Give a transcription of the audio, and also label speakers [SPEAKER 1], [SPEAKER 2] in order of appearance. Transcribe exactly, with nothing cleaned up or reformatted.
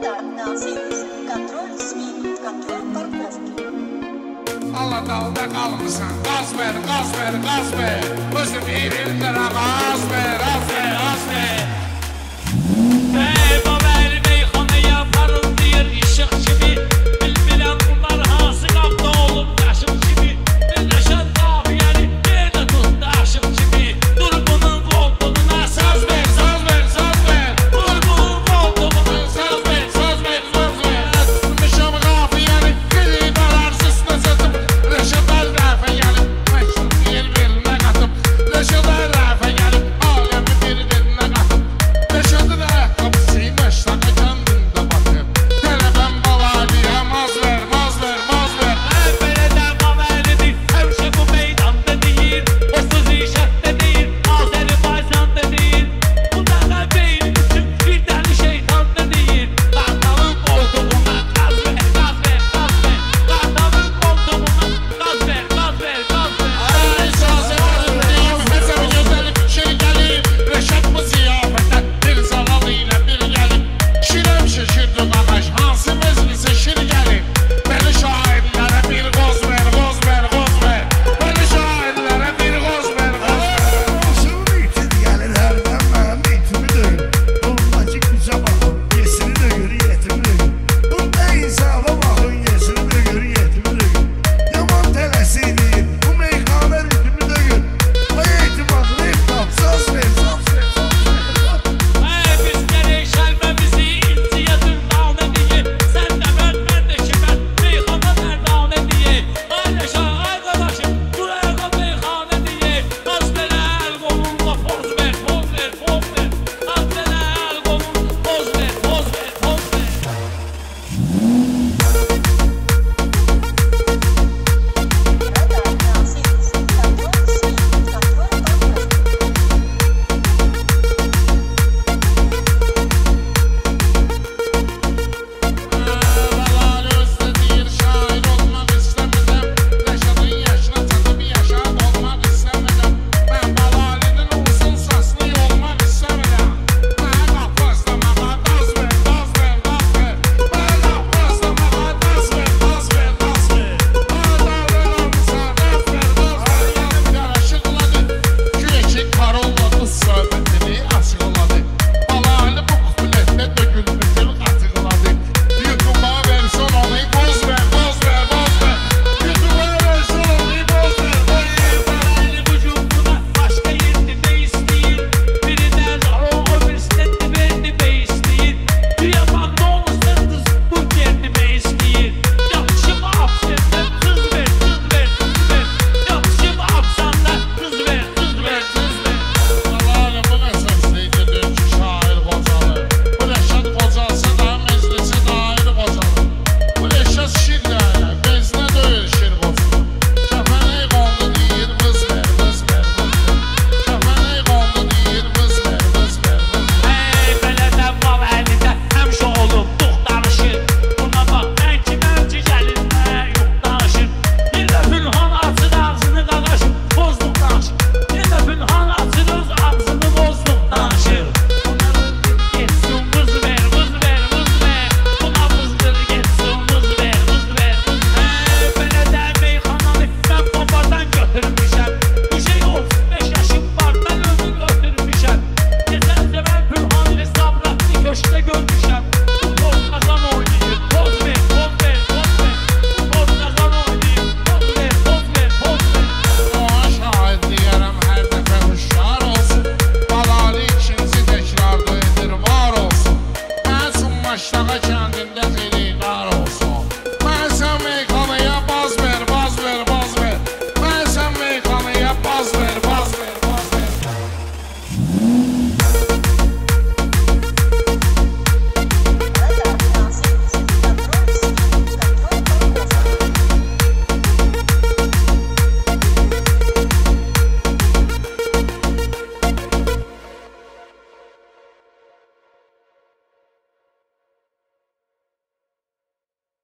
[SPEAKER 1] Aladalda qalmısan, qaz ver, qaz ver, qaz ver. Özüm erillərə qaz ver, qaz ver, qaz ver. Ey babel meyxanaya parıldayır işıq kimi. Bilmirəm bunlar hansı qapda olub daşıq kimi. Rəşad qafiyəni yerdə tutdu aşıq kimi. Dur bunun qoltuğuna saz ver, saz ver, saz ver. Dur bunun qoltuğuna saz ver, saz ver, saz ver. Tutmuşam qafiyəni qırıb ararsızına satıp. Rəşad əl-rəfə gəlib, məşhur yer belinə qatıb. Rəşad əl-rəfə gəlib, aləmi bir belinə qatıb. Rəşadın ayaqqabısı məşraqa kəndində batıb. Tələbəm baladiyə maz ver, maz ver, maz ver.
[SPEAKER 2] Əvvələdə qavəlidir, həmişə bu meydanda deyir. O söz işətdə deyir, Azərbaycanda deyir. Bu dəqə beyin üçün bir dəli şeytanda deyir. Qartalın qoltuğuna qaz ver, qaz ver, qaz ver. Qartalın qoltuğuna qaz ver, qaz ver, qaz ver.
[SPEAKER 1] Ay sazı varım, deyim, həsəb gözəlib, şir gəlib. Rəşad bu ziyafətə bir zalal ilə bir gəlib. Şirəm şişirdi qaqaş, hansı məclisə şir gəlib. Bəli şairlərə bir qoz ver, qoz ver, qoz ver. Bəli şairlərə bir qoz ver, qoz ver.
[SPEAKER 3] Nasıl itin gelir her zaman itimi döyün. Dolmacık bize bakın, yesini döyür, yetimi döyün. Bunda insafa bakın, yesini döyür, yetimi döyün. Yaman telesidir, bu meyhane ritmi döyün. Ay etimadını iftap, söz ver, söz ver, söz ver.
[SPEAKER 2] Ey biz gərək şəlbəmizi inciyə dürdanə deyir. Sən də mən, mən də ki mən, meyxana mərdanə deyir. Ay Rəşad, ay qardaşım, buraya meyxanə deyir. Qaz verə əl qolunla poz ver, poz ver, poz ver. Qaz verə əl qolunla poz ver, poz ver, poz ver.
[SPEAKER 1] Balal özdə deyir, şair olmaq istəmədən. Rəşadın yaşına çatıb yaşad olmaq istəmədən. Mən Balalinin uzun saçlı olmaq istəmədən. Mənə qapı astamağa qaz ver, qaz ver, qaz ver. Mənə qapı astamağa qaz ver, qaz ver, qaz ver. Ağdalarımıza qaz ver, qaz ver. Yanım yaraşıqladı, güləşik parolladı, söhbətini açıqladı. Balali bu kuplətdə dökülmüşül açıqladı. YouTube'a versin onu, boz ver, boz ver, boz ver. YouTube'a versin onu, boz ver, boz ver.
[SPEAKER 2] Balaylı vücuduna başka yerini isteyir. Birinden o öbürsüne verini isteyir. Dünya McDonald's'ta kız bu kendime isteyir. Yapışım hapsenden kız ver, kız ver, kız ver. Yapışım hapsenden kız ver, kız ver, kız ver.
[SPEAKER 1] Balali bu nə səsliydidir ki, şair qocalı. Bu Rəşad qocalsa da meclisi dair qocalı. Bu Rəşad şirlə, bezinə döyür şir qocalı. Kəfənəy qondu deyir, vız ver, vız ver, vız ver. Kəfənəy qondu deyir, vız ver, vız ver, vız ver.
[SPEAKER 2] Ey belədə bav əlində həmişə olub duq danışır. Buna bax, mən ki mən ki gəlinmə yox danışır. Yenə Pünhan açır ağzını qaqaşır, bozduq danışır. Yenə Pünhan açır öz ağzını bozduq danışır. Buna vızdır getsin, vız ver, vız ver, vız ver. Buna vızdır getsin, vız ver, vız ver, vız ver. Ey belədə meyxananı mən babadan götürmüşəm. Bu şey otuz beş yaşım var, mən ömür ötürmüşəm. Geçen sefer Pünhan ile Sabratlı köşkte görmüşəm.